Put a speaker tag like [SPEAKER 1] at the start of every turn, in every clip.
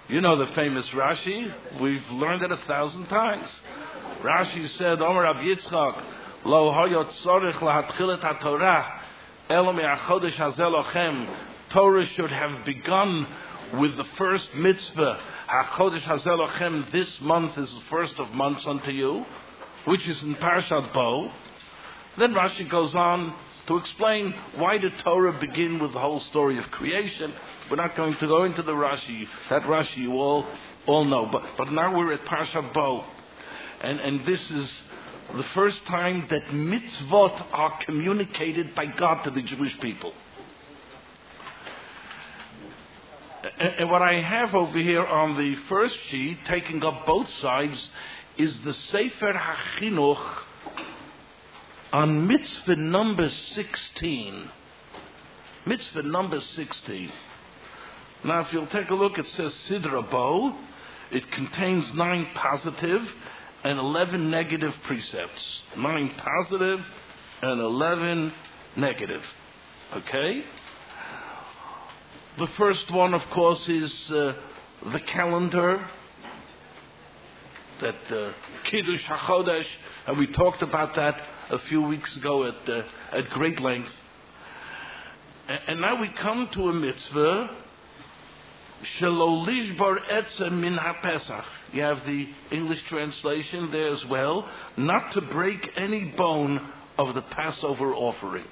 [SPEAKER 1] You know the famous Rashi. We've learned it 1,000 times. Rashi said, Omer Rav Yitzchak, Lo hayot tzorich lahatchilat haTorah, elo me'achodesh hazeh lochem. Torah should have begun with the first mitzvah. HaChodesh hazeh lochem, this month is the first of months unto you, which is in Parashat Bo. Then Rashi goes on to explain why did Torah begin with the whole story of creation. We're not going to go into the Rashi. That Rashi you all know. But now we're at Parashat Bo. And this is the first time that mitzvot are communicated by God to the Jewish people. And what I have over here on the first sheet, taking up both sides, is the Sefer HaChinuch on mitzvah number 16. Mitzvah number 16. Now, if you'll take a look, it says Sidra Bo. It contains 9 positive and 11 negative precepts. 9 positive and 11 negative. Okay? The first one, of course, is the calendar, that Kiddush HaChodesh, and we talked about that a few weeks ago at great length. And now we come to a mitzvah, Shelo Lishbar Etzem Min HaPesach. You have the English translation there as well. Not to break any bone of the Passover offering.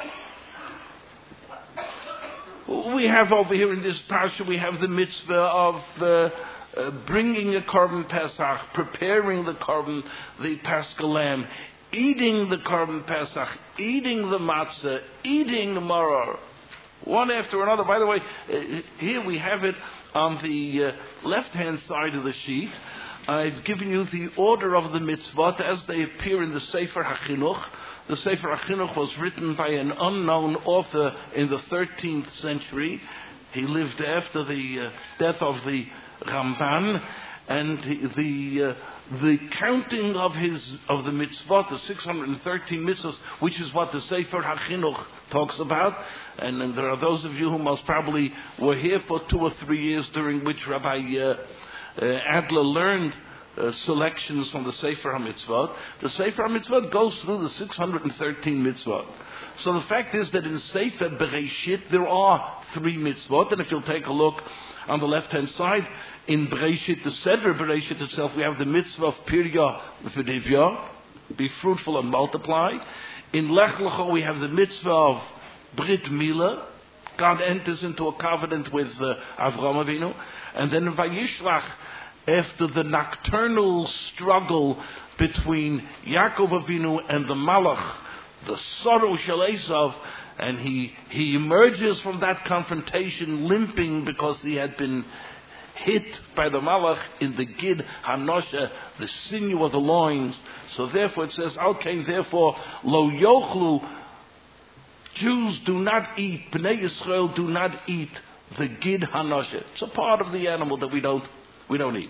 [SPEAKER 1] We have over here in this parsha, we have the mitzvah of bringing a korban Pesach, preparing the korban, the Paschal lamb, eating the korban Pesach, eating the matzah, eating the maror, one after another. By the way, here we have it on the left-hand side of the sheet. I've given you the order of the mitzvot as they appear in the Sefer HaChinuch. The Sefer HaChinuch was written by an unknown author in the 13th century. He lived after the death of the Ramban, and the counting of the mitzvot, the 613 mitzvahs, which is what the Sefer HaChinuch talks about. And there are those of you who most probably were here for 2 or 3 years during which Rabbi Adler learned selections from the Sefer HaMitzvot. The Sefer HaMitzvot goes through the 613 mitzvot. So the fact is that in Sefer Bereshit there are 3 mitzvot, and if you'll take a look on the left-hand side, in Bereshit, the Seder Bereshit itself, we have the mitzvah of Pirya V'Divya, be fruitful and multiply. In Lech Lecho we have the mitzvah of Brit Milah. God enters into a covenant with Avraham Avinu. And then in Vayishlach, after the nocturnal struggle between Yaakov Avinu and the Malach, the sorrow shel Esav, and he emerges from that confrontation limping because he had been hit by the Malach in the Gid Hanosha, the sinew of the loins. So therefore it says, okay, therefore, Lo Yochlu, Jews do not eat, Bnei Yisrael do not eat the Gid Hanosha. It's a part of the animal that we don't eat.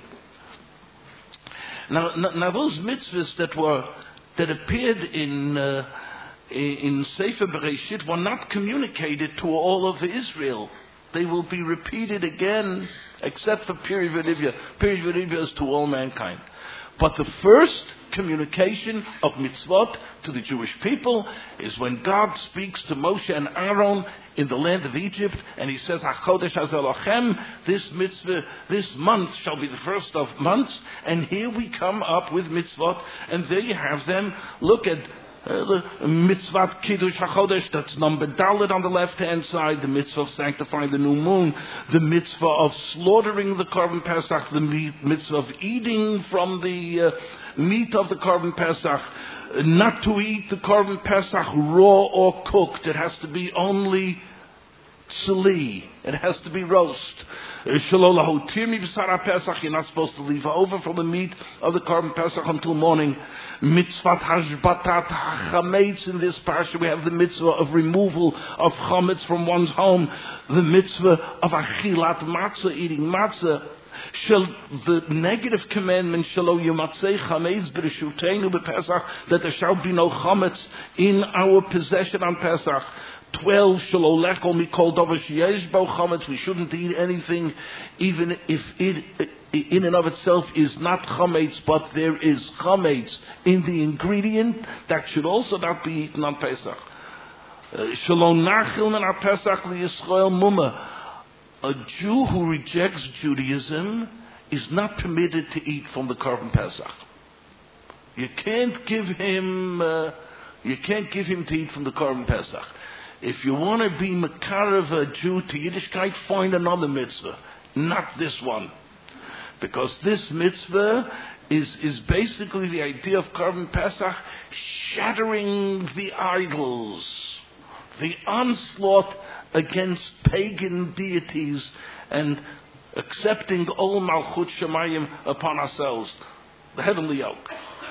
[SPEAKER 1] Now those mitzvahs that appeared in Sefer Bereshit were not communicated to all of Israel. They will be repeated again, except for Piri V'Divya. Piri V'Divya is to all mankind. But the first communication of mitzvot to the Jewish people is when God speaks to Moshe and Aaron in the land of Egypt, and he says, HaChodesh hazeh lochem, this mitzvah, this month shall be the first of months, and here we come up with mitzvot, and there you have them. Look at the mitzvah Kiddush HaChodesh, that's number Dalet on the left-hand side, the mitzvah of sanctifying the new moon, the mitzvah of slaughtering the korban Pesach, the mitzvah of eating from the meat of the korban Pesach, not to eat the korban Pesach raw or cooked. It has to be only tzli. It has to be roast. You're not supposed to leave over from the meat of the korban Pesach until morning. Mitzvah hashbatat chametz. In this parsha we have the mitzvah of removal of chametz from one's home. The mitzvah of achilat matzah, eating matzah. The negative commandment, shelo yematzei chametz b'reshutenu b'Pesach, that there shall be no chametz in our possession on Pesach. 12, Shalolechol Mikol Dover Sheyesh Bo Chametz. We shouldn't eat anything, even if it in and of itself is not chametz, but there is chametz in the ingredient. That should also not be eaten on Pesach. Shalom Nachil Min HaPesach LiYisrael Muma. A Jew who rejects Judaism is not permitted to eat from the Korban Pesach. You can't give him to eat from the Korban Pesach. If you want to be Makarev a Jew to Yiddishkeit, find another mitzvah, not this one. Because this mitzvah is basically the idea of Korban Pesach, shattering the idols, the onslaught against pagan deities, and accepting Ol Malchut Shemayim upon ourselves, the heavenly yoke.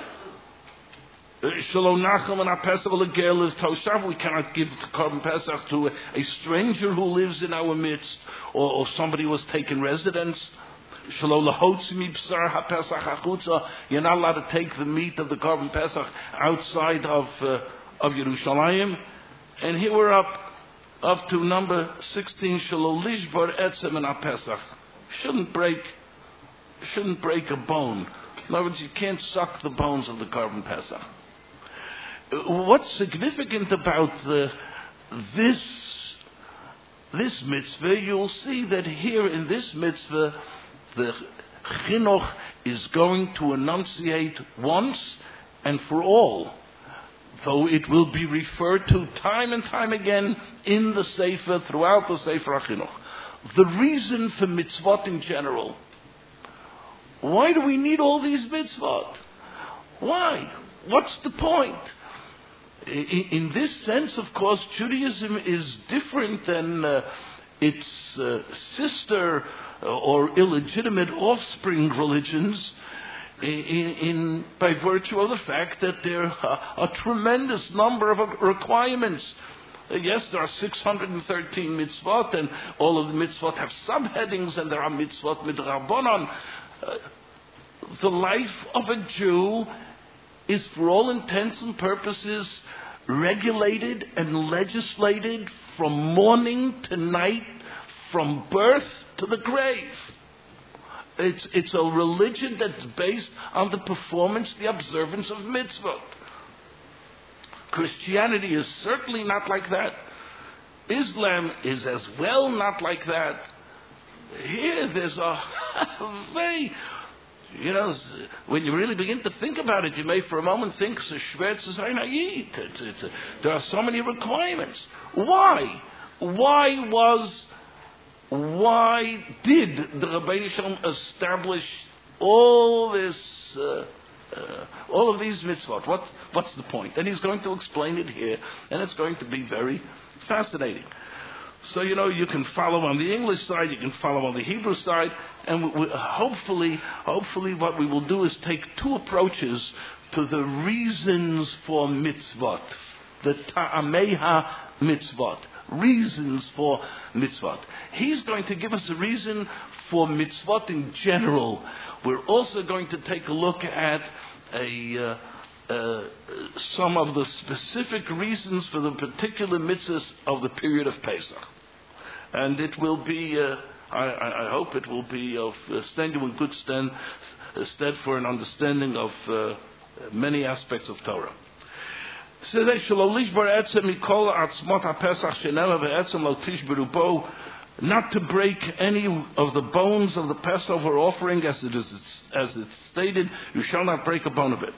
[SPEAKER 1] Shalom Nachem and Pesach Leger is Toshav. We cannot give the Korban Pesach to a stranger who lives in our midst, or somebody who has taken residence. Shalom Lahotzi Mibsar HaPesach HaChutza. You're not allowed to take the meat of the Korban Pesach outside of Yerushalayim. And here we're up to number 16. Shalom Lishbar Etzem and HaPesach. Shouldn't break a bone. In other words, you can't suck the bones of the Korban Pesach. What's significant about this mitzvah, you'll see that here in this mitzvah, the chinuch is going to enunciate once and for all, though it will be referred to time and time again in the Sefer, throughout the Sefer HaChinuch. The reason for mitzvot in general. Why do we need all these mitzvot? Why? What's the point? In this sense, of course, Judaism is different than its sister or illegitimate offspring religions by virtue of the fact that there are a tremendous number of requirements. Yes, there are 613 mitzvot, and all of the mitzvot have subheadings, and there are mitzvot midrabanan. The life of a Jew is, for all intents and purposes, regulated and legislated from morning to night, from birth to the grave. It's a religion that's based on the performance, the observance of mitzvot. Christianity is certainly not like that. Islam is as well not like that. Here there's a very... when you really begin to think about it, you may for a moment think, there are so many requirements. Why? Why did the Rabbeinu Shalom establish all of these mitzvot? What's the point? And he's going to explain it here, and it's going to be very fascinating. So, you can follow on the English side, you can follow on the Hebrew side, and hopefully what we will do is take two approaches to the reasons for mitzvot, the ta'ameha mitzvot, reasons for mitzvot. He's going to give us a reason for mitzvot in general. We're also going to take a look at some of the specific reasons for the particular mitzvahs of the period of Pesach. And it will be, I hope it will be of stand you in good stead for an understanding of many aspects of Torah. Not to break any of the bones of the Passover offering, as it's stated, you shall not break a bone of it.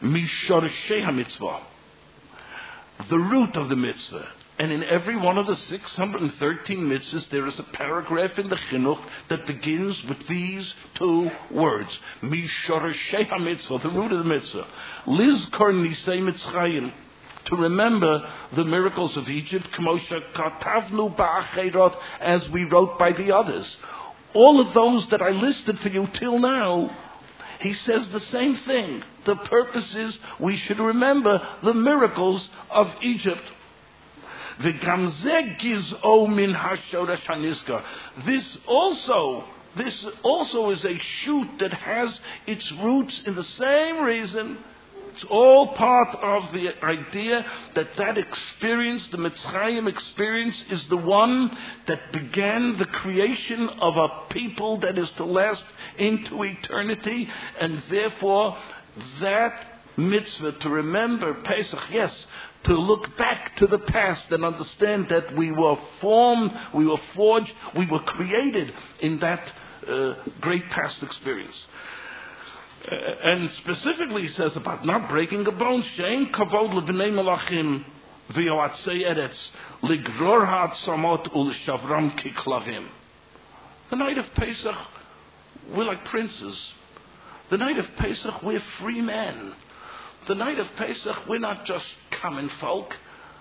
[SPEAKER 1] The root of the mitzvah. And in every one of the 613 mitzvahs, there is a paragraph in the chinuch that begins with these two words. Mishorashei HaMitzvah, the root of the mitzvah. Lizkor Nisei Mitzrayim, to remember the miracles of Egypt, as we wrote by the others. All of those that I listed for you till now, he says the same thing. The purpose is we should remember the miracles of Egypt. This also is a shoot that has its roots in the same reason It's all part of the idea that experience, the Mitzrayim experience, is the one that began the creation of a people that is to last into eternity, and therefore that mitzvah to remember Pesach, yes, to look back to the past and understand that we were formed, we were forged, we were created in that great past experience. And specifically he says about not breaking a bone, she'ein kavod lebnei malachim v'yoatzei eretz ligror ha'atzamot u'l'shavram kiklavim. The night of Pesach, we're like princes. The night of Pesach, we're free men. The night of Pesach, we're not just common folk.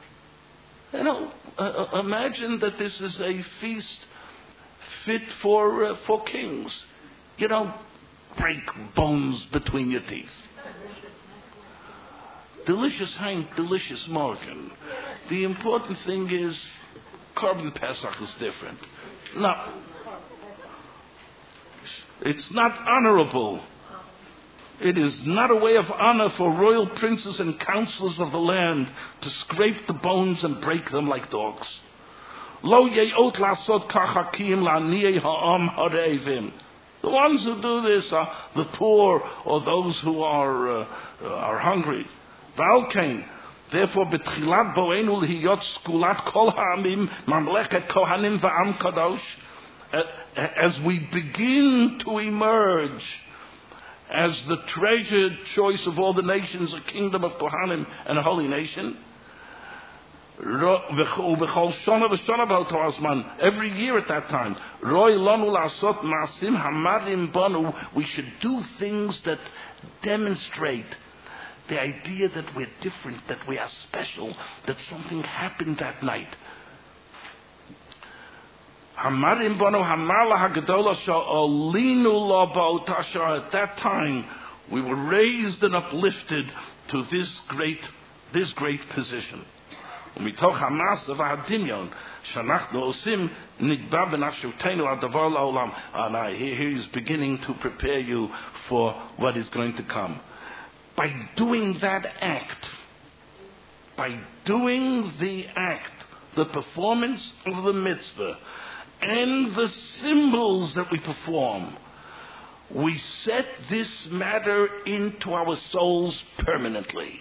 [SPEAKER 1] Imagine that this is a feast fit for kings. Break bones between your teeth. Delicious Hank, delicious Morgan. The important thing is, Korban Pesach is different. No. It's not honorable. It is not a way of honor for royal princes and counselors of the land to scrape the bones and break them like dogs. Lo ye'ot lasot kachakim la'niyei ha'am harevim. The ones who do this are the poor or those who are hungry. Valkein. Therefore, betchilat boenu lihiyot skulat kol ha'amim mamlechet kohanim va'am kadosh. As we begin to emerge as the treasured choice of all the nations, a kingdom of Kohanim and a holy nation, every year at that time, we should do things that demonstrate the idea that we're different, that we are special, that something happened that night. At that time, we were raised and uplifted to this great position. Here he's beginning to prepare you for what is going to come. By doing that act, the performance of the mitzvah, and the symbols that we perform, we set this matter into our souls permanently.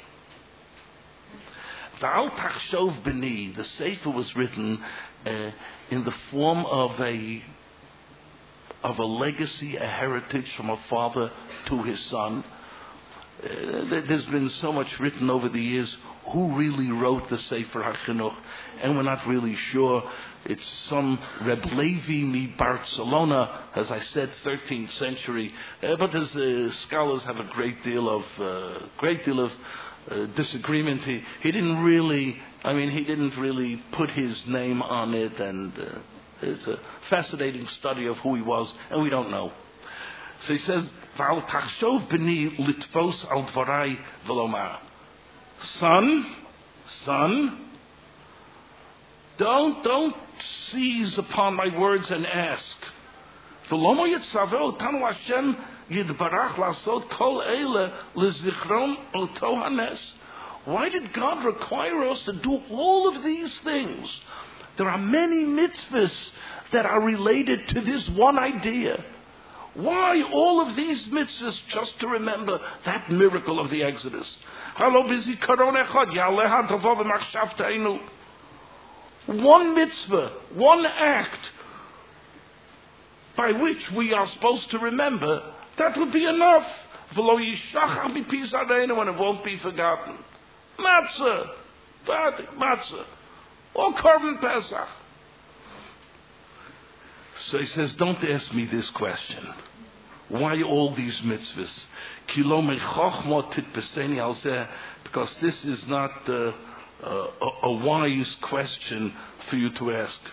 [SPEAKER 1] The Al Tachshov B'ni, the Sefer was written in the form of a legacy, a heritage from a father to his son. There's been so much written over the years. Who really wrote the Sefer HaChinuch? And we're not really sure. It's some Reb Levi mi Barcelona, as I said, 13th century. But as scholars have a great deal of disagreement. He didn't really put his name on it, and it's a fascinating study of who he was, and we don't know. So he says, "V'al tachshov b'ni litvos al dvarai v'lomar." Son, don't seize upon my words and ask. V'lomo yitzaveh otanu Hashem yidbarach lasot kol eile lezichron oto hanes. Why did God require us to do all of these things? There are many mitzvahs that are related to this one idea. Why all of these mitzvahs just to remember that miracle of the Exodus? One mitzvah, one act by which we are supposed to remember, that would be enough. And it won't be forgotten. Matzah, or Korban Pesach. So he says, don't ask me this question. Why all these mitzvahs? Because this is not a wise question for you to ask.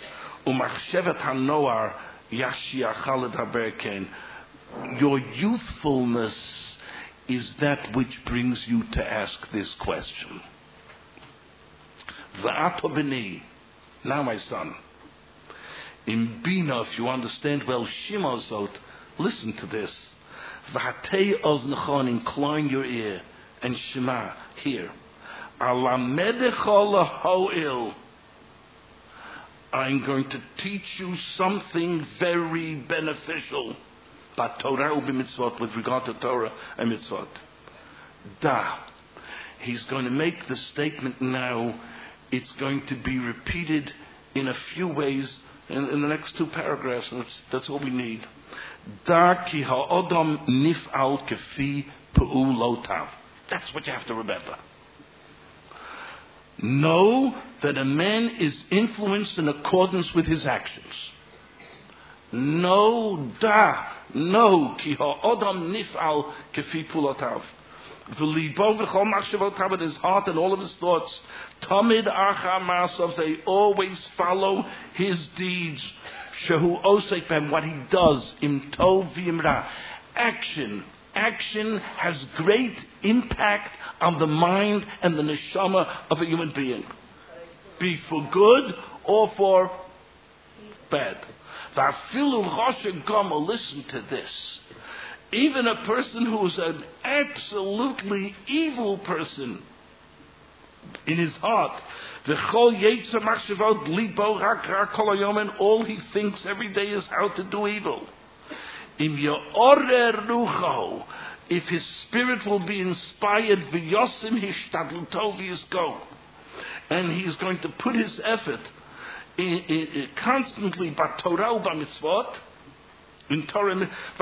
[SPEAKER 1] Your youthfulness is that which brings you to ask this question. Now, my son, in Bina, if you understand well, Shimazot, listen to this. Incline your ear. And Shema, here. Alamedecha lahoil. I'm going to teach you something very beneficial. But Torah u'b'mitzvot, with regard to Torah and mitzvot. Da. He's going to make the statement now. It's going to be repeated in a few ways in the next two paragraphs. And that's all we need. Da ki ha'odam nif'al kefi pe'ulotav. That's what you have to remember. Know that a man is influenced in accordance with his actions. No, ki ha'odam nif'al kefi pulotav. V'libo v'chol machshavotav, in his heart and all of his thoughts. Tamid achar masav, they always follow his deeds. Shehu osek b'hem, what he does. Im tov v'imra. Action has great impact on the mind and the neshama of a human being. Be for good or for bad. Listen to this. Even a person who is an absolutely evil person in his heart, all he thinks every day is how to do evil. If his spirit will be inspired, and he's going to put his effort constantly by Torah and by mitzvot, in Torah,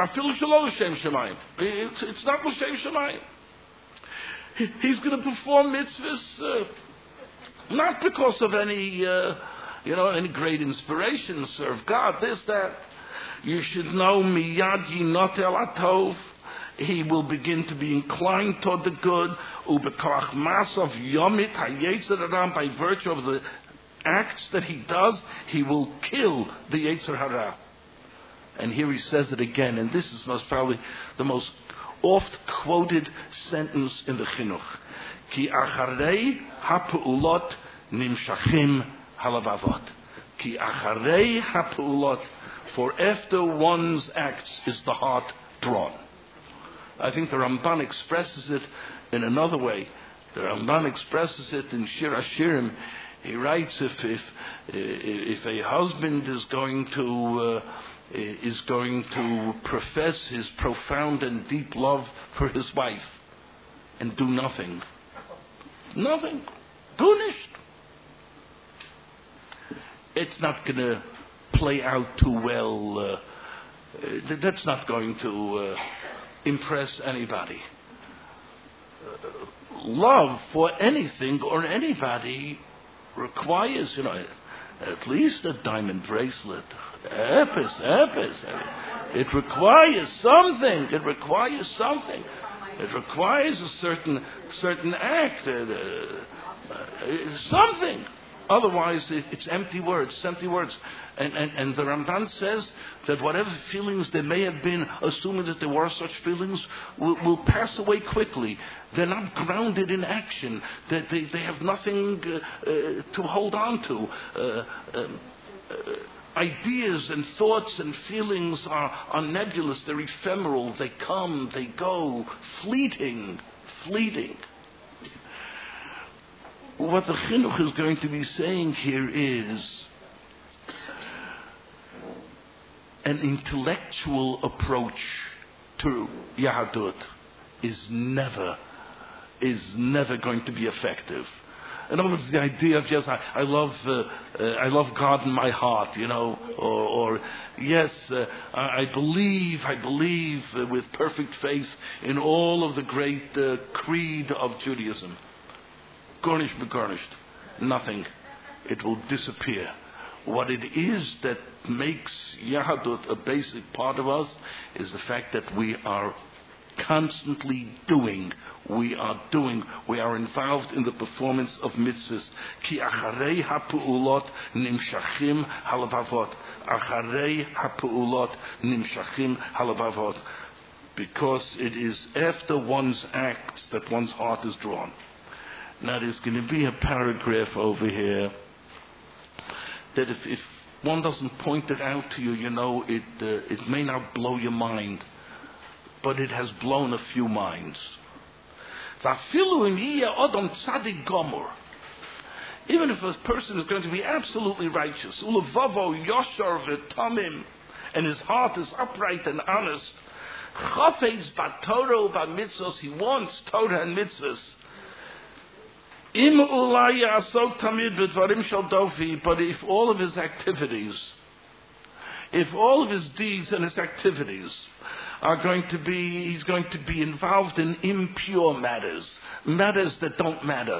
[SPEAKER 1] it's not l'shem shemayim. He's going to perform mitzvahs not because of any great inspiration, serve God, this, that. You should know miyad yinotel atov. He will begin to be inclined toward the good. Ubekoach masav yomit hayetzer hara, by virtue of the acts that he does, he will kill the yetzer hara. And here he says it again, and this is most probably the most oft quoted sentence in the chinuch. Ki acharei ha'peulot nimshachim halavavot. Ki acharei ha'peulot. For after one's acts is the heart drawn. I think the Ramban expresses it in another way. The Ramban expresses it in Shir Hashirim. He writes, if a husband is going to profess his profound and deep love for his wife and do nothing, do nicht. It's not going to play out too well. That's not going to impress anybody. Love for anything or anybody requires, at least a diamond bracelet. Epis. It requires something. It requires a certain act. Something. Otherwise, it's empty words. And the Ramban says that whatever feelings there may have been, assuming that there were such feelings, will pass away quickly. They're not grounded in action. They have nothing to hold on to. Ideas and thoughts and feelings are nebulous. They're ephemeral. They come, they go, fleeting. What the chinuch is going to be saying here is an intellectual approach to Yahadut is never going to be effective. In other words, the idea of just I love God in my heart, or yes, I believe with perfect faith in all of the great creed of Judaism. Garnished, nothing. It will disappear. What it is that makes Yahadut a basic part of us is the fact that we are constantly doing. We are involved in the performance of mitzvahs. Ki acharei ha'peulot nimshachim halavavot. Acharei ha'peulot nimshachim halavavot. Because it is after one's acts that one's heart is drawn. Now there's going to be a paragraph over here that if one doesn't point it out to you, it may not blow your mind, but it has blown a few minds. Even if a person is going to be absolutely righteous, and his heart is upright and honest, he wants Torah and mitzvahs. But if all of his activities, if all of his deeds and his activities are going to be, he's going to be involved in impure matters, matters that don't matter.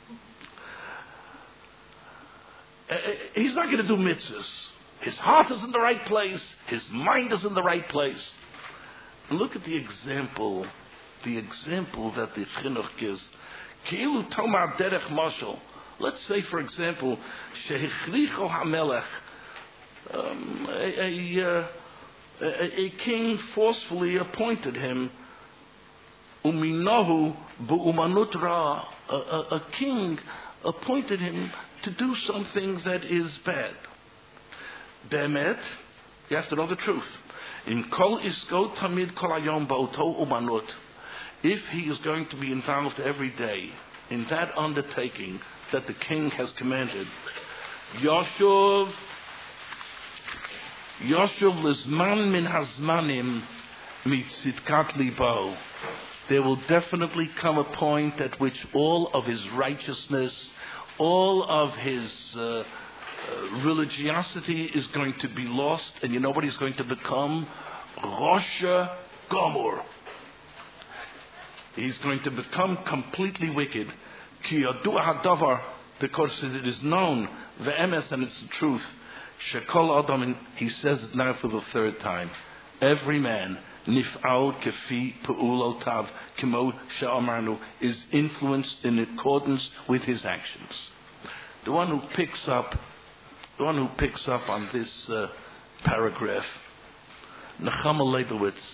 [SPEAKER 1] He's not going to do mitzvahs. His heart is in the right place. His mind is in the right place. And look at the example that the chinuch gives. Ki'ilu tomar derech mashal. Let's say, for example, shehechricho hamelech. A king forcefully appointed him. Uminahu bu'umanut ra. A king appointed him to do something that is bad. Be'emet, you have to know the truth. In kol isko tamid kol hayom ba'oto umanut. If he is going to be involved every day in that undertaking that the king has commanded, Yoshuv lizman min hazmanim mitzitkat libo. There will definitely come a point at which all of his righteousness, all of his religiosity is going to be lost, and you know what he's going to become? Rosha Gomor. He's going to become completely wicked. Ki yadu hadavar, because it is known, the emes, and it's the truth. Shekol adam, and he says it now for the third time. Every man, nif'al kefi pe'ulotav kimo she'amarnu, is influenced in accordance with his actions. The one who picks up on this paragraph, Nechama Leibowitz.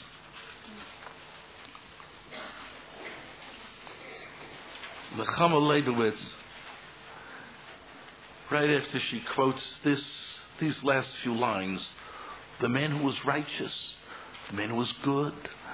[SPEAKER 1] Nechama Leibowitz, right after she quotes these last few lines, the man who was righteous, the man who was good,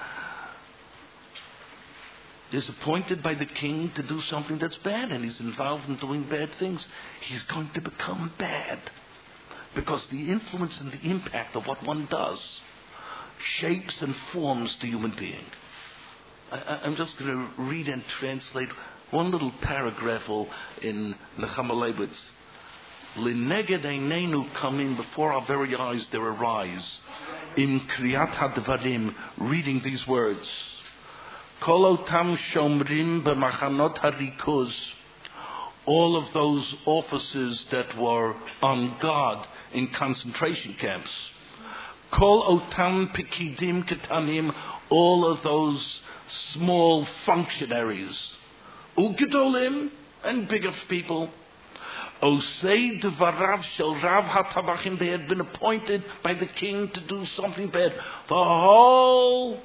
[SPEAKER 1] is appointed by the king to do something that's bad, and he's involved in doing bad things. He's going to become bad, because the influence and the impact of what one does shapes and forms the human being. I'm just going to read and translate one little paragraph in Nechama Leibowitz. L'neged einenu coming, before our very eyes there arise, in kriyat hadvarim, reading these words. Kol otam shomrim b'machanot harikuz, all of those officers that were on guard in concentration camps. Kol otam pikidim ketanim, all of those small functionaries. Ugedolim, and bigger people. Osei devarav shel rav hatabachim, they had been appointed by the king to do something bad. The whole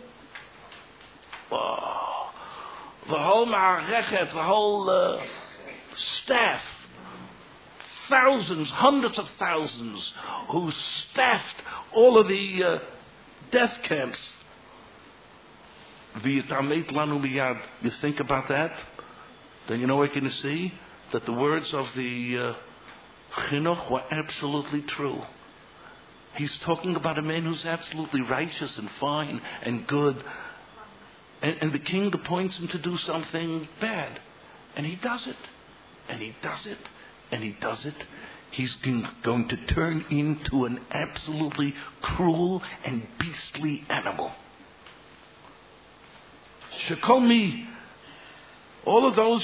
[SPEAKER 1] ma'arechet, the whole staff, thousands, hundreds of thousands, who staffed all of the death camps. V'yitamet lanu miyad. You think about that, then you know what you're going to see? That the words of the chinuch were absolutely true. He's talking about a man who's absolutely righteous and fine and good. And the king appoints him to do something bad. And he does it. And he does it. And he does it. He's going to turn into an absolutely cruel and beastly animal. Shekomi, all of those,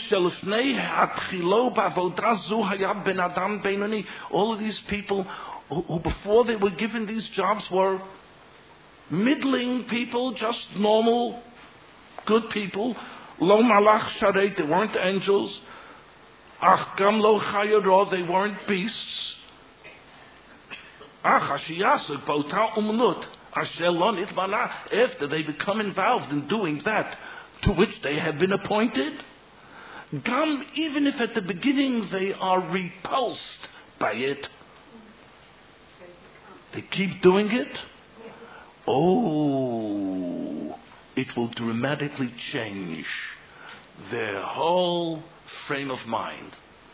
[SPEAKER 1] all of these people who before they were given these jobs were middling people, just normal, good people. Lo malach shareit, they weren't angels. Ach gam lo chayoro, they weren't beasts. Ach ashiyasuk b'ota umnut asher lo nitmana, after they become involved in doing that to which they have been appointed. Gam, even if at the beginning they are repulsed by it, they keep doing it. Oh, it will dramatically change their whole frame of mind.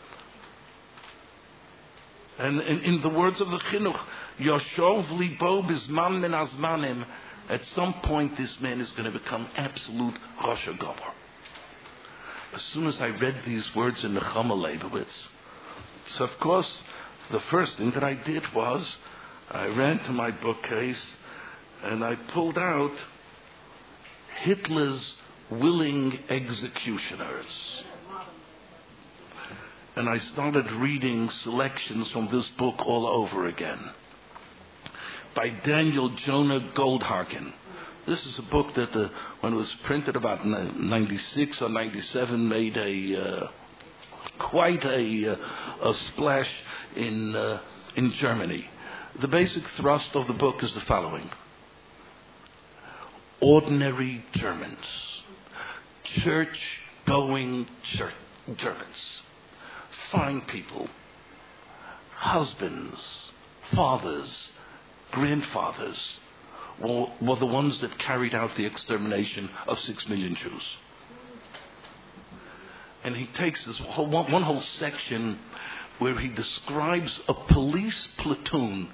[SPEAKER 1] And in the words of the Chinuch, Yoshov libo bizman min azmanim, at some point this man is going to become absolute Rosh Gomer. As soon as I read these words in Nechama Leibowitz, so of course, the first thing that I did was, I ran to my bookcase and I pulled out Hitler's Willing Executioners. And I started reading selections from this book all over again. By Daniel Jonah Goldhagen. This is a book that, when it was printed about 96 or 97, made quite a splash in Germany. The basic thrust of the book is the following. Ordinary Germans. Church-going Germans. Fine people. Husbands, fathers, grandfathers were the ones that carried out the extermination of 6 million Jews. And he takes this one whole section where he describes a police platoon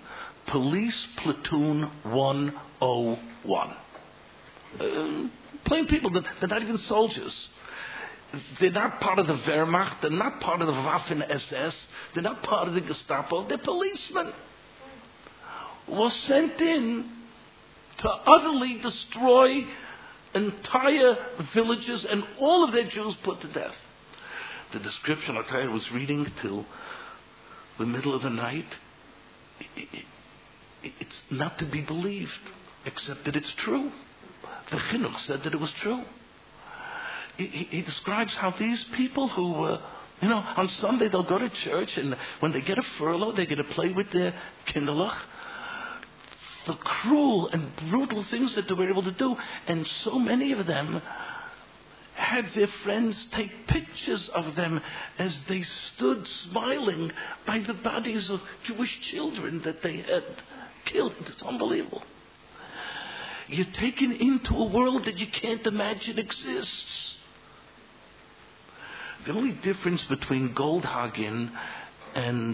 [SPEAKER 1] 101. Plain people, they're not even soldiers. They're not part of the Wehrmacht, they're not part of the Waffen-SS, they're not part of the Gestapo, they're policemen. Was sent in to utterly destroy entire villages and all of their Jews put to death. The description, I'll tell you, I was reading till the middle of the night. It's not to be believed, except that it's true. The Chinuch said that it was true. He describes how these people who, on Sunday they'll go to church, and when they get a furlough, they get to play with their kinderlach. The cruel and brutal things that they were able to do. And so many of them had their friends take pictures of them as they stood smiling by the bodies of Jewish children that they had killed. It's unbelievable. You're taken into a world that you can't imagine exists. The only difference between Goldhagen and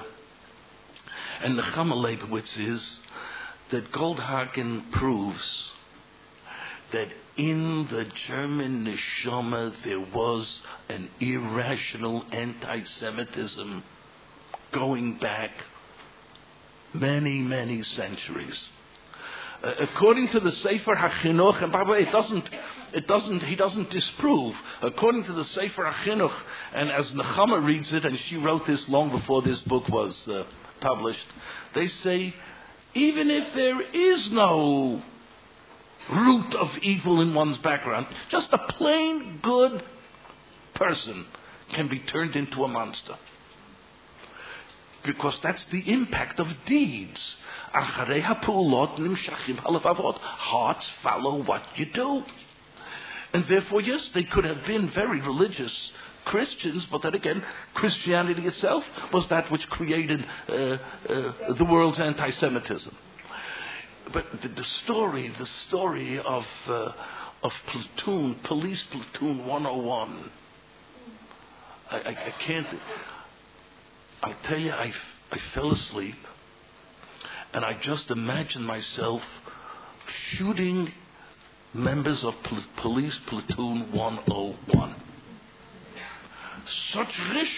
[SPEAKER 1] Nechama Leibowitz is that Goldhagen proves that in the German neshama there was an irrational anti-Semitism going back many, many centuries. According to the Sefer HaChinuch, and by the way, he doesn't disprove. According to the Sefer HaChinuch, and as Nechama reads it, and she wrote this long before this book was published, they say, even if there is no root of evil in one's background, just a plain good person can be turned into a monster. Because that's the impact of deeds. Hearts follow what you do. And therefore, yes, they could have been very religious Christians, but then again, Christianity itself was that which created the world's anti-Semitism. But the story of Police Platoon 101, I can't. I'll tell you, I fell asleep, and I just imagined myself shooting members of Police Platoon 101. Such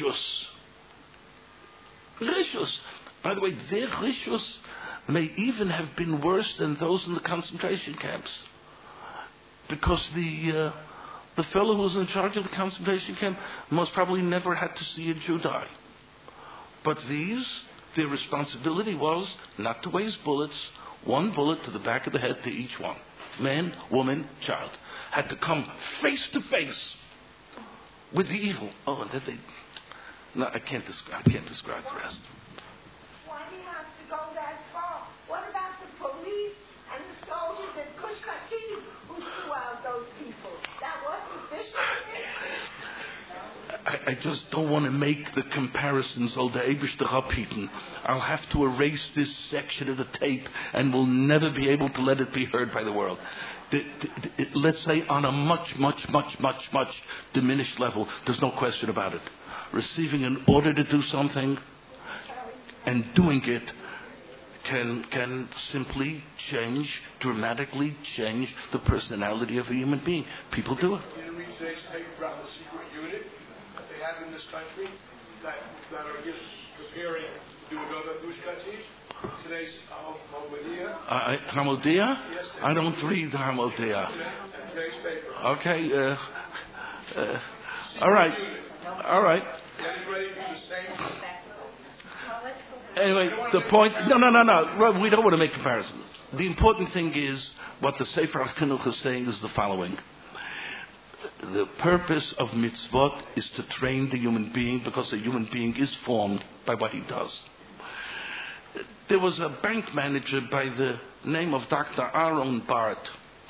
[SPEAKER 1] rishus. By the way, their rishus may even have been worse than those in the concentration camps, because the fellow who was in charge of the concentration camp most probably never had to see a Jew die. But their responsibility was not to waste bullets, one bullet to the back of the head to each one. Man, woman, child. Had to come face to face with the evil. Oh, and then no, I can't describe the rest.
[SPEAKER 2] Why do you have to go that far? What about the police and the soldiers at Gush Katif who threw out those people? That wasn't vicious.
[SPEAKER 1] I just don't want to make the comparisons. I'll have to erase this section of the tape and will never be able to let it be heard by the world. Let's say on a much diminished level, there's no question about it. Receiving an order to do something and doing it can simply dramatically change the personality of a human being. People do it.
[SPEAKER 3] You read today's paper about the secret unit that they have in this country that are just preparing to do another Gush Katish. Today's Hamodia.
[SPEAKER 1] Hamodia?
[SPEAKER 3] Yes,
[SPEAKER 1] I don't read Hamodia.
[SPEAKER 3] Today's paper.
[SPEAKER 1] Okay. All right.
[SPEAKER 3] Getting ready for the same.
[SPEAKER 1] Anyway, the point... No. We don't want to make comparisons. The important thing is, what the Sefer HaChinuch is saying is the following. The purpose of mitzvot is to train the human being, because the human being is formed by what he does. There was a bank manager by the name of Dr. Aaron Barth,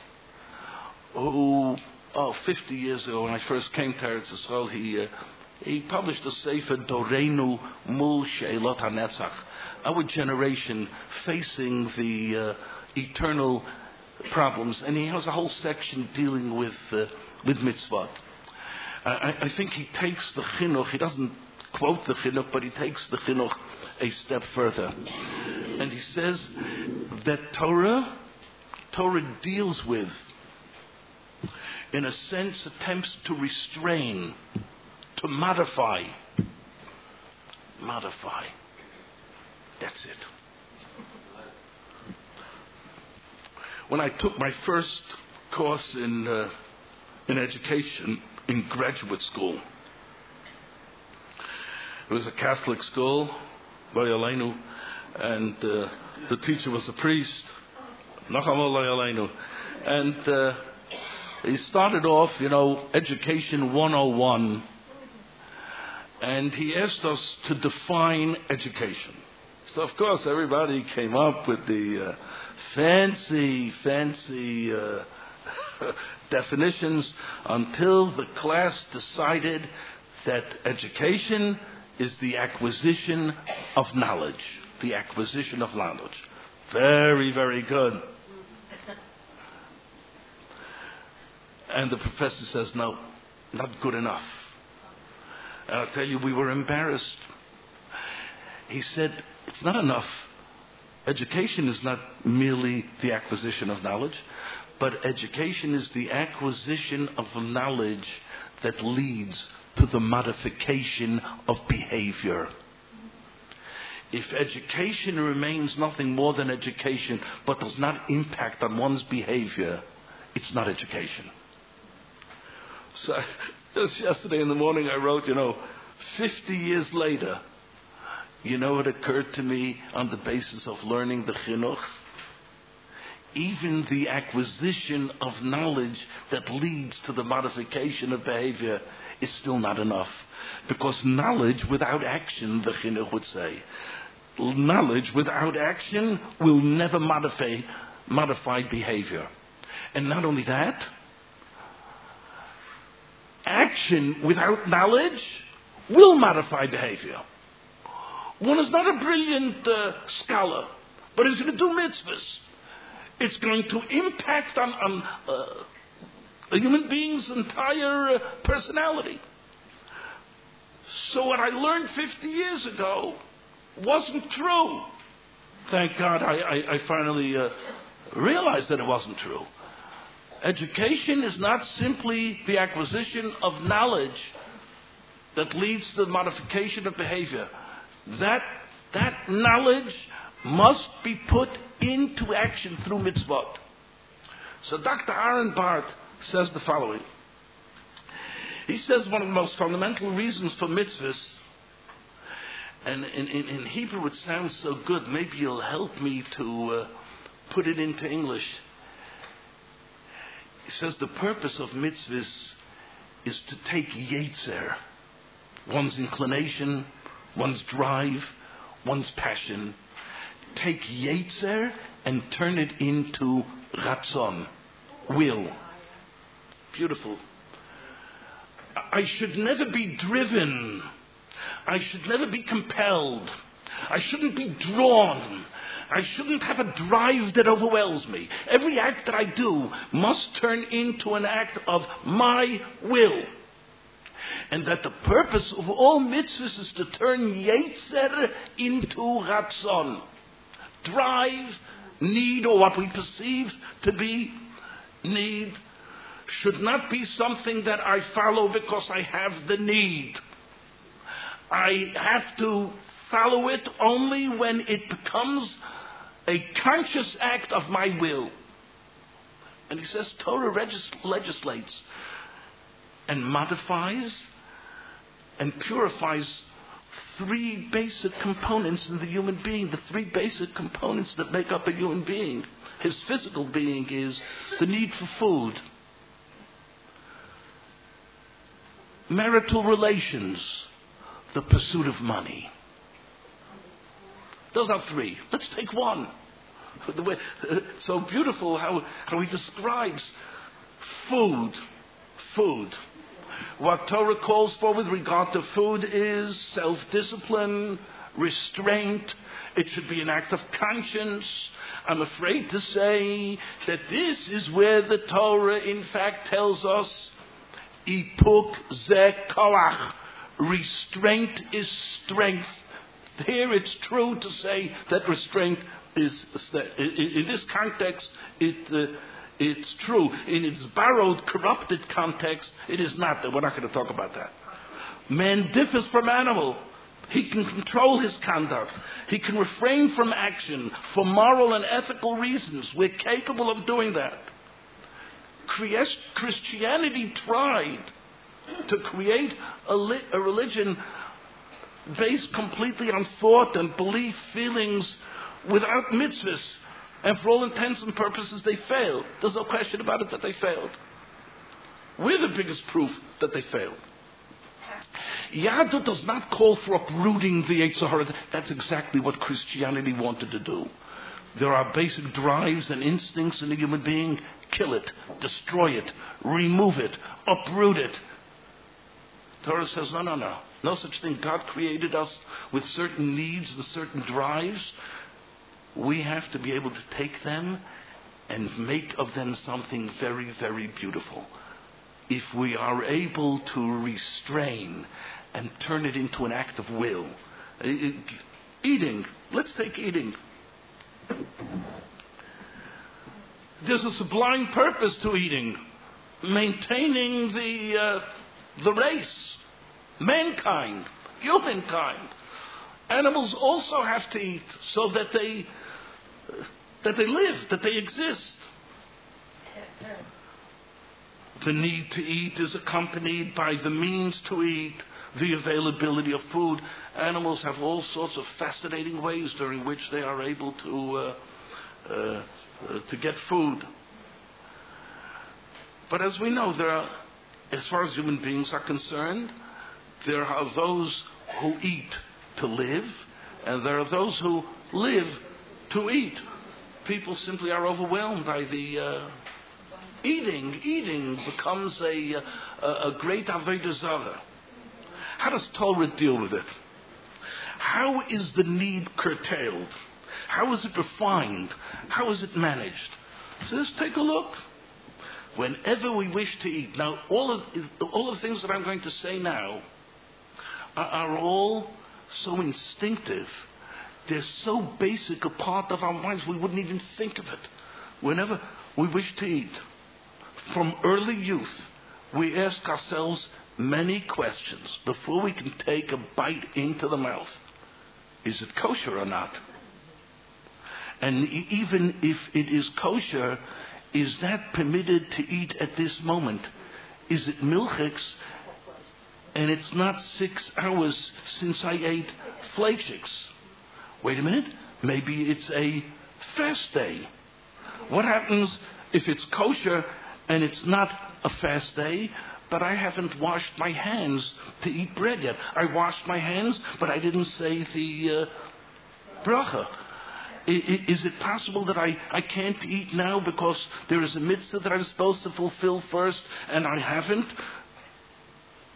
[SPEAKER 1] who, 50 years ago, when I first came to Eretz Yisrael, he published a Sefer Doreinu Mul Sheilot HaNetzach, our generation facing the eternal problems, and he has a whole section dealing with mitzvot. I think he takes the chinuch. He doesn't quote the chinuch, but he takes the chinuch a step further, and he says that Torah deals with, in a sense, attempts to restrain, to modify. That's it. When I took my first course in education in graduate school, it was a Catholic school, and the teacher was a priest, and he started off, Education 101. And he asked us to define education. So, of course, everybody came up with the fancy definitions, until the class decided that education is the acquisition of knowledge. The acquisition of knowledge. Very, very good. And the professor says, no, not good enough. And I'll tell you, we were embarrassed. He said, it's not enough. Education is not merely the acquisition of knowledge, but education is the acquisition of knowledge that leads to the modification of behavior. If education remains nothing more than education, but does not impact on one's behavior, it's not education. So, just yesterday in the morning I wrote, 50 years later, what occurred to me on the basis of learning the chinuch? Even the acquisition of knowledge that leads to the modification of behavior is still not enough. Because knowledge without action, the chinuch would say, knowledge without action will never modify behavior. And not only that, action without knowledge will modify behavior. One is not a brilliant scholar, but is going to do mitzvahs. It's going to impact on a human being's entire personality. So what I learned 50 years ago wasn't true. Thank God I finally realized that it wasn't true. Education is not simply the acquisition of knowledge that leads to the modification of behavior. That knowledge must be put into action through mitzvot. So Dr. Aaron Barth says the following. He says one of the most fundamental reasons for mitzvahs, and in Hebrew it sounds so good, maybe you'll help me to put it into English. He says the purpose of mitzvahs is to take yetzer, one's inclination, one's drive, one's passion, take yetzer and turn it into ratzon, will. Beautiful. I should never be driven. I should never be compelled. I shouldn't be drawn. I shouldn't have a drive that overwhelms me. Every act that I do must turn into an act of my will. And that the purpose of all mitzvahs is to turn Yetzer into Ratzon. Drive, need, or what we perceive to be need, should not be something that I follow because I have the need. I have to follow it only when it becomes a conscious act of my will. And he says Torah legislates and modifies and purifies three basic components in the human being, the three basic components that make up a human being. His physical being is the need for food, marital relations, the pursuit of money. Those are three. Let's take one. The way, so beautiful how he describes food. Food. What Torah calls for with regard to food is self-discipline, restraint. It should be an act of conscience. I'm afraid to say that this is where the Torah in fact tells us Ipuk ze koach. Restraint is strength. Here it's true to say that restraint is, in this context, it's true. In its borrowed, corrupted context, it is not. We're not going to talk about that. Man differs from animal. He can control his conduct. He can refrain from action for moral and ethical reasons. We're capable of doing that. Christianity tried to create a religion based completely on thought and belief, feelings, without mitzvahs. And for all intents and purposes, they failed. There's no question about it that they failed. We're the biggest proof that they failed. Yahadut does not call for uprooting the Yetzer Hara. That's exactly what Christianity wanted to do. There are basic drives and instincts in a human being. Kill it, destroy it, remove it, uproot it. Torah says, no. No such thing. God created us with certain needs and certain drives. We have to be able to take them and make of them something very, very beautiful. If we are able to restrain and turn it into an act of will. Eating. Let's take eating. There's a sublime purpose to eating. Maintaining the race. Mankind. Humankind. Animals also have to eat so that they live, that they exist. The need to eat is accompanied by the means to eat, the availability of food. Animals have all sorts of fascinating ways during which they are able to get food. But as we know, there are, as far as human beings are concerned, there are those who eat to live, and there are those who live to eat. People simply are overwhelmed by the eating. Eating becomes a great avodah zarah. How does Torah deal with it? How is the need curtailed? How is it refined? How is it managed? So let's take a look. Whenever we wish to eat. Now, all of the things that I'm going to say now are all so instinctive. They're so basic a part of our minds we wouldn't even think of it. Whenever we wish to eat, from early youth, we ask ourselves many questions before we can take a bite into the mouth. Is it kosher or not? And even if it is kosher, is that permitted to eat at this moment? Is it milchiks? And it's not 6 hours since I ate flakshiks. Wait a minute. Maybe it's a fast day. What happens if it's kosher and it's not a fast day, but I haven't washed my hands to eat bread yet? I washed my hands, but I didn't say the bracha. Is it possible that I can't eat now because there is a mitzvah that I'm supposed to fulfill first and I haven't?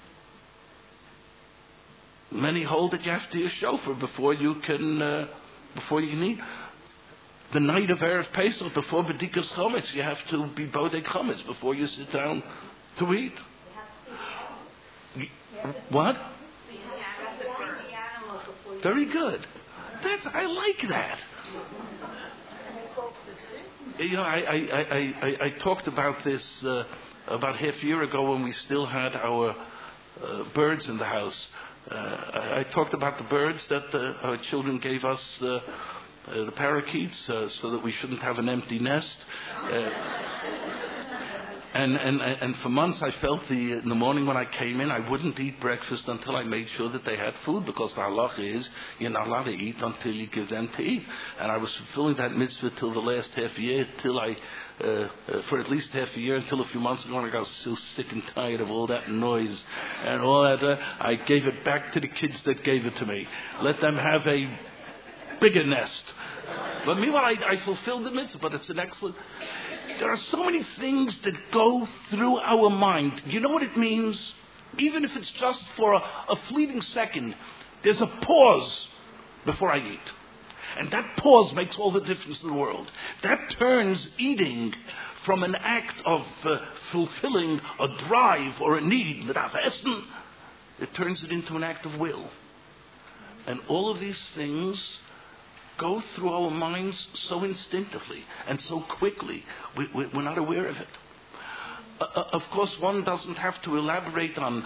[SPEAKER 1] Many hold that you have to be a shofar before you can eat. The night of Erev Pesach, before B'dikas Chometz, you have to be Bodek Chometz before you sit down to eat. What? Very good. I like that. I talked about this about half a year ago when we still had our birds in the house. I talked about the birds that our children gave us, the parakeets, so that we shouldn't have an empty nest. And for months I felt in the morning when I came in, I wouldn't eat breakfast until I made sure that they had food, because the halacha is you're not allowed to eat until you give them to eat. And I was fulfilling that mitzvah till the last half a year, for at least half a year, until a few months ago when I got so sick and tired of all that noise and all that. I gave it back to the kids that gave it to me. Let them have a bigger nest. But meanwhile, I fulfilled the mitzvah, but it's an excellent... There are so many things that go through our mind. You know what it means? Even if it's just for a fleeting second, there's a pause before I eat. And that pause makes all the difference in the world. That turns eating from an act of fulfilling a drive or a need, it turns it into an act of will. And all of these things go through our minds so instinctively and so quickly, we're not aware of it. Of course, one doesn't have to elaborate on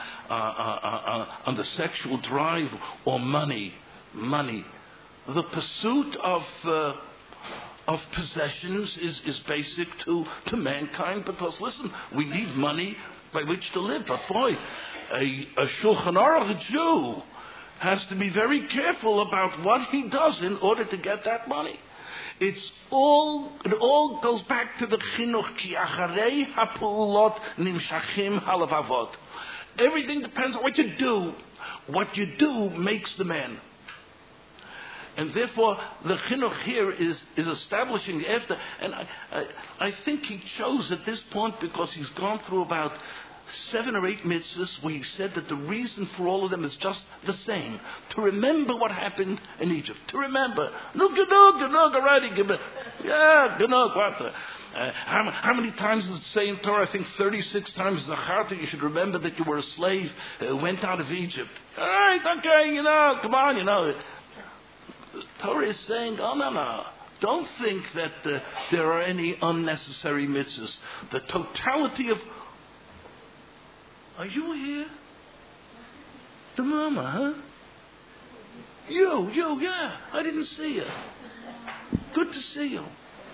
[SPEAKER 1] the sexual drive or money. The pursuit of possessions is basic to mankind, because listen, we need money by which to live. But boy, a Shulchan Aruch Jew has to be very careful about what he does in order to get that money. It all goes back to the chinuch, ki acharei ha'pulot nimshachim halavavot. Everything depends on what you do. What you do makes the man. And therefore, the chinuch here is establishing the after. And I think he chose at this point because he's gone through about 7 or 8 mitzvahs where he said that the reason for all of them is just the same. To remember what happened in Egypt. To remember. No, genug, already. Yeah, genug, what? How many times does it say in Torah? I think 36 times Zacharta, you should remember that you were a slave, went out of Egypt. All right, okay, come on, Torah is saying, no. Don't think that there are any unnecessary mitzvahs. The totality of... Are you here? The mama, huh? You, yeah. I didn't see you. Good to see you.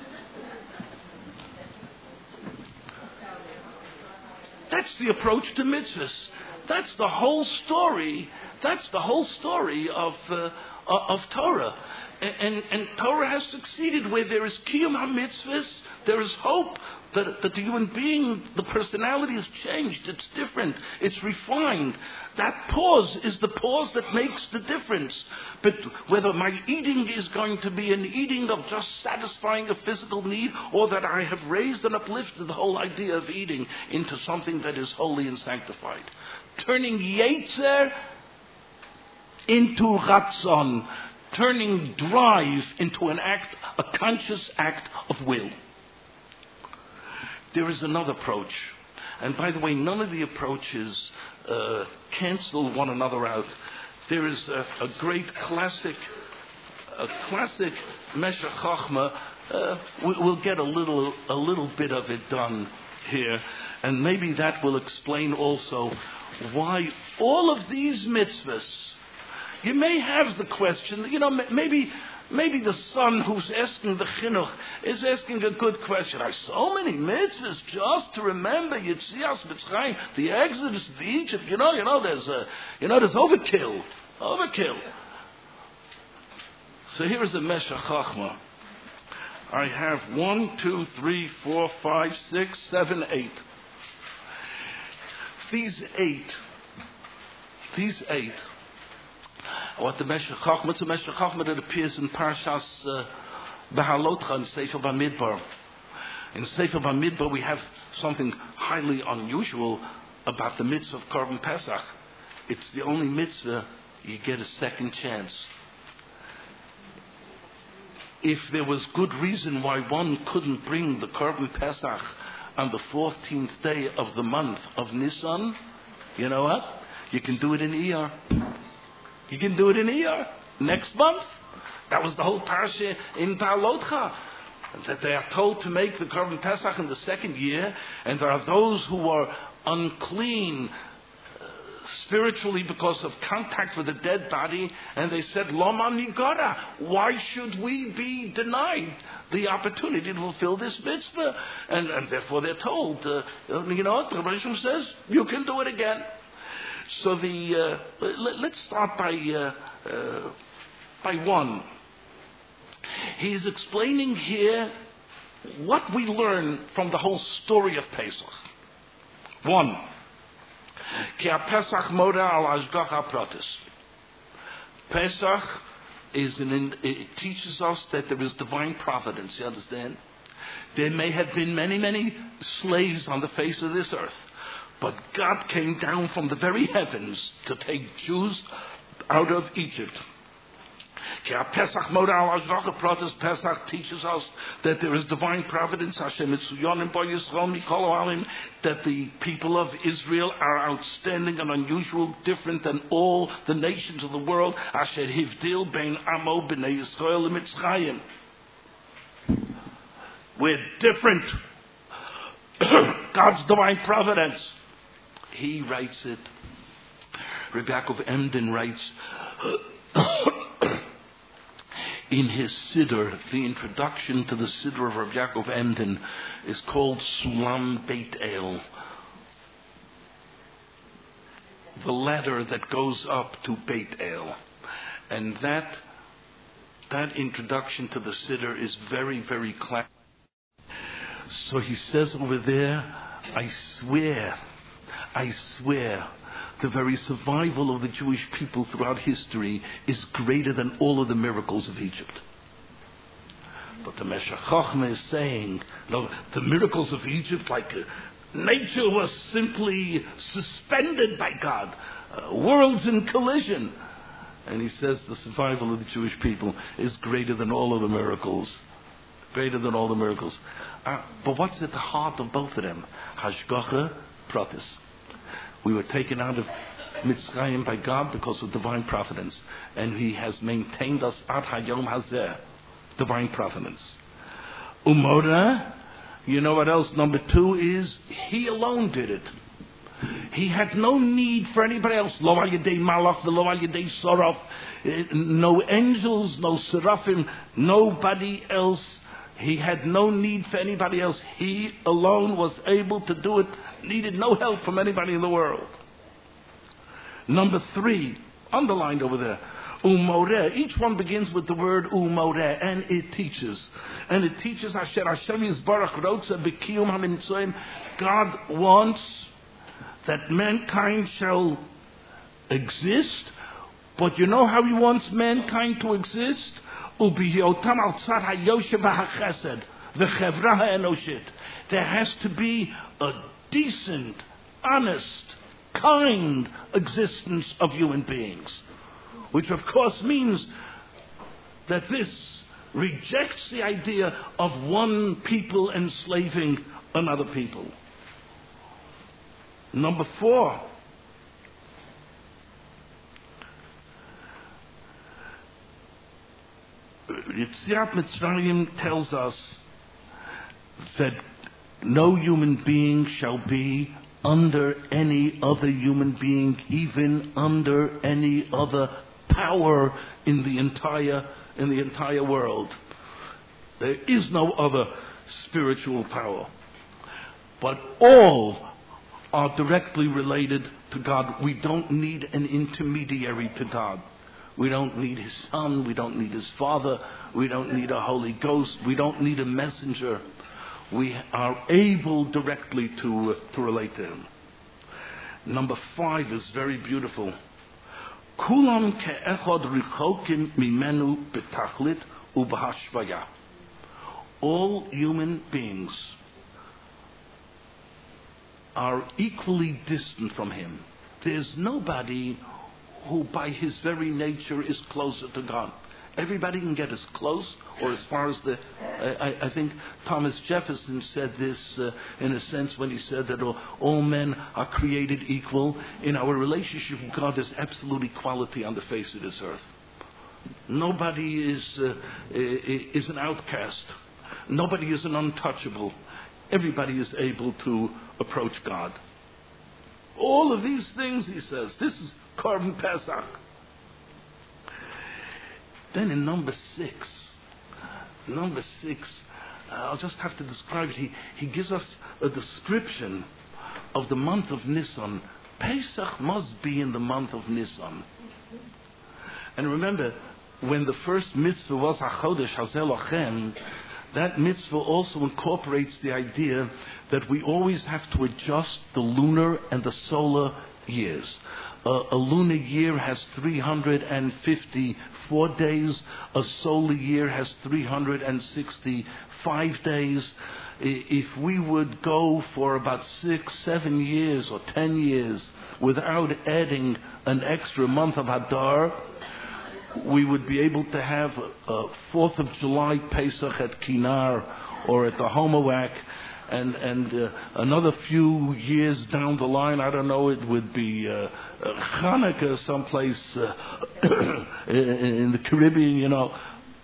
[SPEAKER 1] That's the approach to mitzvahs. That's the whole story. That's the whole story of Torah. And Torah has succeeded where there is kiyum ha-mitzvahs, there is hope that the human being, the personality has changed, it's different, it's refined. That pause is the pause that makes the difference. But whether my eating is going to be an eating of just satisfying a physical need, or that I have raised and uplifted the whole idea of eating into something that is holy and sanctified. Turning Yetzer into Ratzon. Turning drive into an act, a conscious act of will. There is another approach. And by the way, none of the approaches cancel one another out. There is a great classic Meshech Chochmah. We'll get a little bit of it done here. And maybe that will explain also why all of these mitzvahs. You may have the question, maybe the son who's asking the chinuch is asking a good question. Are so many mitzvahs just to remember Yetzias Mitzrayim, the Exodus of Egypt? There's overkill. So here is a Meshech Chochmah. I have 1, 2, 3, 4, 5, 6, 7, 8. These eight. What the Meshech Chochmah, it's a Meshech Chochmah that appears in Parshas Behalotcha in Sefer Bamidbar. In Sefer Bamidbar we have something highly unusual about the mitzvah of Korban Pesach. It's the only mitzvah you get a second chance. If there was good reason why one couldn't bring the Korban Pesach on the 14th day of the month of Nisan, you know what? You can do it in Iyar. You can do it in Iyar next month. That was the whole parsha in Baalotcha, that they are told to make the Korban Pesach in the second year, and there are those who are unclean spiritually because of contact with a dead body, and they said, Loma Nigara, why should we be denied the opportunity to fulfill this mitzvah? And therefore they're told, you know what, the Rebbe Shem says, you can do it again. So let's start by one. He's explaining here what we learn from the whole story of Pesach. One, Pesach it teaches us that there is divine providence. You understand? There may have been many, many slaves on the face of this earth, but God came down from the very heavens to take Jews out of Egypt. Pesach teaches us that there is divine providence, that the people of Israel are outstanding and unusual, different than all the nations of the world. We're different. God's divine providence. He writes it. Rabbi Yaakov Emden writes in his Siddur, the introduction to the Siddur of Rabbi Yaakov Emden is called Sulam Beit El, the ladder that goes up to Beit El. And that introduction to the Siddur is very, very clear. So he says over there, I swear, the very survival of the Jewish people throughout history is greater than all of the miracles of Egypt. But the Meshech Chochmah is saying, no, the miracles of Egypt, like nature was simply suspended by God, worlds in collision. And he says the survival of the Jewish people is greater than all of the miracles. Greater than all the miracles. But what's at the heart of both of them? Hashgacha Pratis. We were taken out of Mitzrayim by God because of divine providence. And He has maintained us ad hayom hazeh. Divine providence. Umora, you know what else? Number 2 is He alone did it. He had no need for anybody else. Lo al yedei malach, lo al yedei soraf. No angels, no seraphim, nobody else. He had no need for anybody else. He alone was able to do it. Needed no help from anybody in the world. Number 3, underlined over there. Umoreh. Each one begins with the word umoreh, and it teaches. And it teaches Asher Hashem Yisbarach Rotza B'kiyum HaMitzoim. God wants that mankind shall exist, but you know how He wants mankind to exist? There has to be a decent, honest, kind existence of human beings, which of course means that this rejects the idea of one people enslaving another people. Number 4, Yetziat Mitzrayim tells us that no human being shall be under any other human being, even under any other power in the entire world. There is no other spiritual power. But all are directly related to God. We don't need an intermediary to God. We don't need His Son. We don't need His Father. We don't need a Holy Ghost. We don't need a messenger. We are able directly to relate to Him. Number 5 is very beautiful. Kulam ke'echad richokim mimenu betachlit ubahashvaya. All human beings are equally distant from Him. There's nobody who by his very nature is closer to God. Everybody can get as close or as far as the... I think Thomas Jefferson said this in a sense when he said that all men are created equal. In our relationship with God, there's absolute equality on the face of this earth. Nobody is an outcast. Nobody is an untouchable. Everybody is able to approach God. All of these things, he says, this is Korban Pesach. Then in number 6, I'll just have to describe it. He gives us a description of the month of Nisan. Pesach must be in the month of Nisan. And remember, when the first mitzvah was HaChodesh Hazel Lachem, that mitzvah also incorporates the idea that we always have to adjust the lunar and the solar years. A lunar year has 354 days. A solar year has 365 days. If we would go for about 6, 7 years or 10 years without adding an extra month of Adar, we would be able to have a 4th of July Pesach at Kinar or at the Homawak, and another few years down the line, I don't know, it would be Hanukkah someplace in the Caribbean, you know.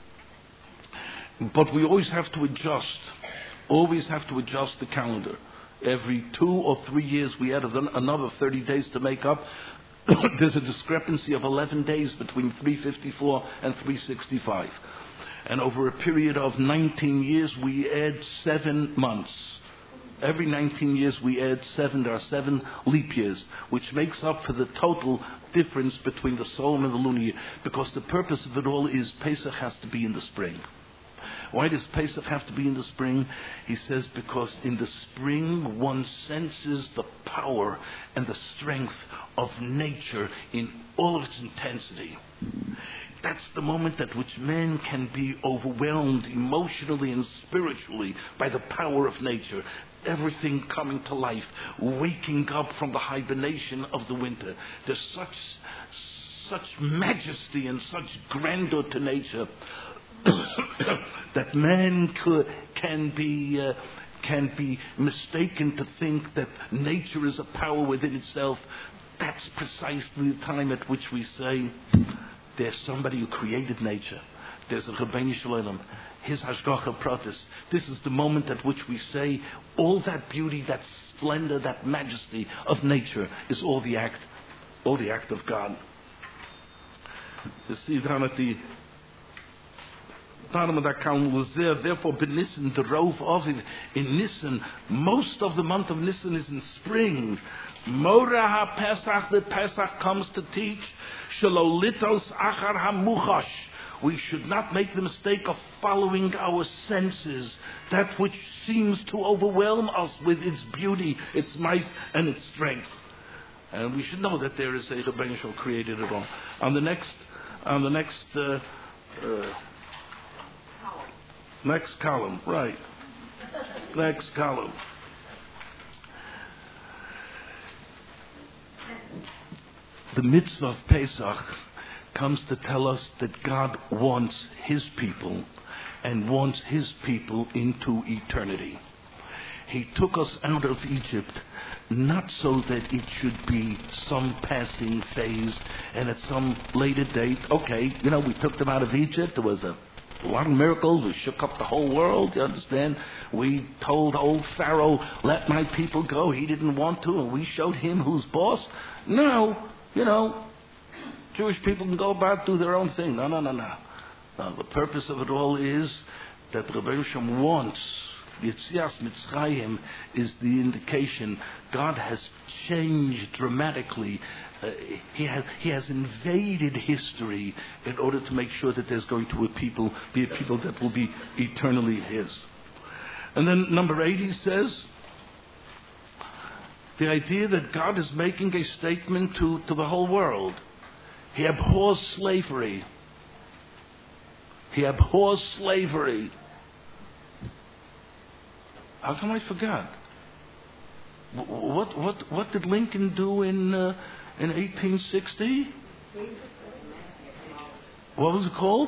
[SPEAKER 1] But we always have to adjust the calendar. Every 2 or 3 years we add another 30 days to make up. There's a discrepancy of 11 days between 354 and 365. And over a period of 19 years, we add 7 months. Every 19 years, we add 7. There are 7 leap years, which makes up for the total difference between the solar and the lunar year. Because the purpose of it all is Pesach has to be in the spring. Why does Pesach have to be in the spring? He says because in the spring one senses the power and the strength of nature in all of its intensity. That's the moment at which man can be overwhelmed emotionally and spiritually by the power of nature. Everything coming to life, waking up from the hibernation of the winter. There's such majesty and such grandeur to nature that man can be mistaken to think that nature is a power within itself. That's precisely the time at which we say there's somebody who created nature. There's a Rabbeinu Shalom, his Hashgacha Pratis. This is the moment at which we say all that beauty, that splendor, that majesty of nature is all the act of God. You see down at the bottom of that column was there. Therefore, B'Nissen, the Rov of it in Nisan, most of the month of Nisan is in spring. Mora ha-Pesach, the Pesach comes to teach. Shalolitos achar ha-Muchash. We should not make the mistake of following our senses, that which seems to overwhelm us with its beauty, its might, and its strength. And we should know that there is a Rebbeinu Shalom created it all. On the next column, right. Next column. The mitzvah of Pesach comes to tell us that God wants His people and wants His people into eternity. He took us out of Egypt not so that it should be some passing phase and at some later date, okay, we took them out of Egypt. There was a lot of miracles. We shook up the whole world, you understand? We told old Pharaoh, let my people go. He didn't want to, and we showed him who's boss. No, Jewish people can go about, do their own thing. No. The purpose of it all is that Rebbeinu Shalom wants. Yetzias Mitzrayim is the indication God has changed dramatically. He has invaded history in order to make sure that there's going to be a people that will be eternally His. And then number 8, he says, the idea that God is making a statement to the whole world. He abhors slavery. He abhors slavery. How come I forgot? What did Lincoln do in 1860? What was it called?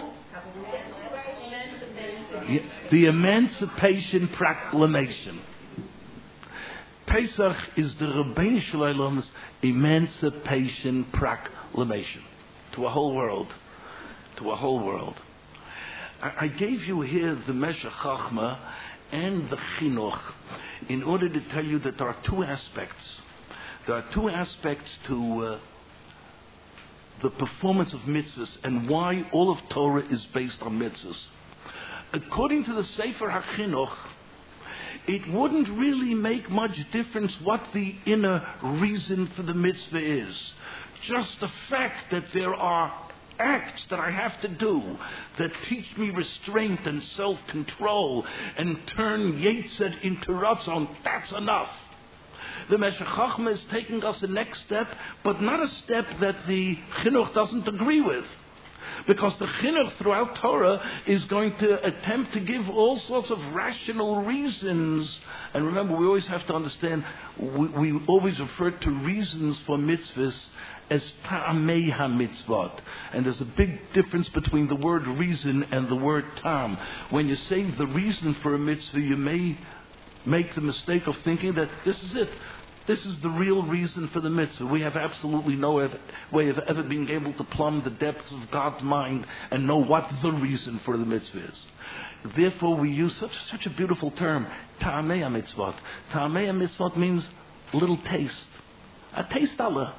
[SPEAKER 1] The Emancipation Proclamation. Pesach is the Rabbeinu Shalom's Emancipation Proclamation to a whole world. To a whole world. I gave you here the Meshech Chochmah and the Chinuch in order to tell you that there are two aspects. There are two aspects to the performance of mitzvahs and why all of Torah is based on mitzvahs. According to the Sefer HaChinuch, it wouldn't really make much difference what the inner reason for the mitzvah is. Just the fact that there are acts that I have to do that teach me restraint and self-control and turn Yetzer into Ratzon, that's enough. The Meshech Chochmah is taking us the next step, but not a step that the Chinuch doesn't agree with. Because the Chinuch throughout Torah is going to attempt to give all sorts of rational reasons. And remember, we always have to understand, we always refer to reasons for mitzvahs as ta'amei ha-mitzvot. And there's a big difference between the word reason and the word tam. When you say the reason for a mitzvah, you may make the mistake of thinking that this is it. This is the real reason for the mitzvah. We have absolutely no way of ever being able to plumb the depths of God's mind and know what the reason for the mitzvah is. Therefore, we use such a beautiful term, ta'amei ha-mitzvot. Ta'amei ha-mitzvot means little taste. A taste Allah.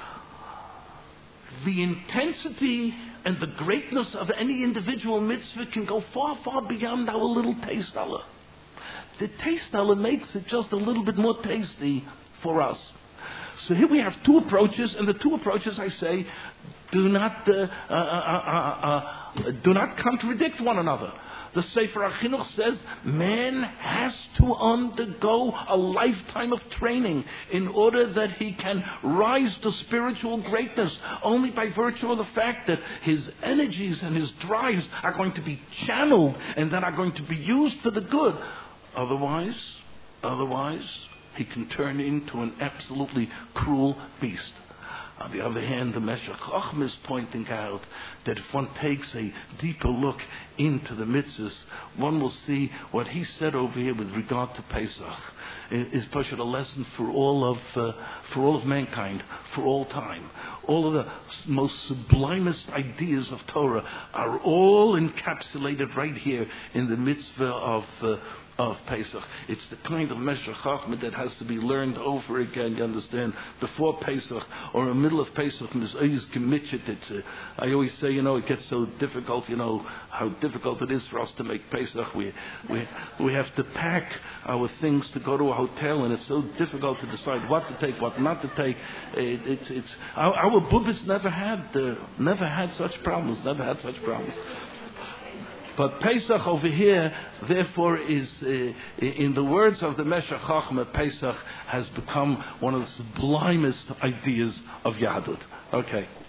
[SPEAKER 1] The intensity and the greatness of any individual mitzvah can go far, far beyond our little taste Allah. The taste Allah makes it just a little bit more tasty for us. So here we have two approaches, and the two approaches, I say, do not contradict one another. The Sefer HaChinuch says man has to undergo a lifetime of training in order that he can rise to spiritual greatness only by virtue of the fact that his energies and his drives are going to be channeled and that are going to be used for the good. Otherwise, he can turn into an absolutely cruel beast. On the other hand, the Meshech Chochmah is pointing out that if one takes a deeper look into the mitzvahs, one will see what he said over here with regard to Pesach is such a lesson for all of mankind, for all time. All of the most sublimest ideas of Torah are all encapsulated right here in the mitzvah of Pesach. It's the kind of Meshech Chochmah that has to be learned over again, you understand, before Pesach or in the middle of Pesach, and there's always committed. I always say, it gets so difficult, how difficult it is for us to make Pesach. We have to pack our things to go to a hotel, and it's so difficult to decide what to take, what not to take. Our Buddhists never had such problems. But Pesach over here, therefore, is, in the words of the Meshech Chochmah, Pesach has become one of the sublimest ideas of Yahadut. Okay.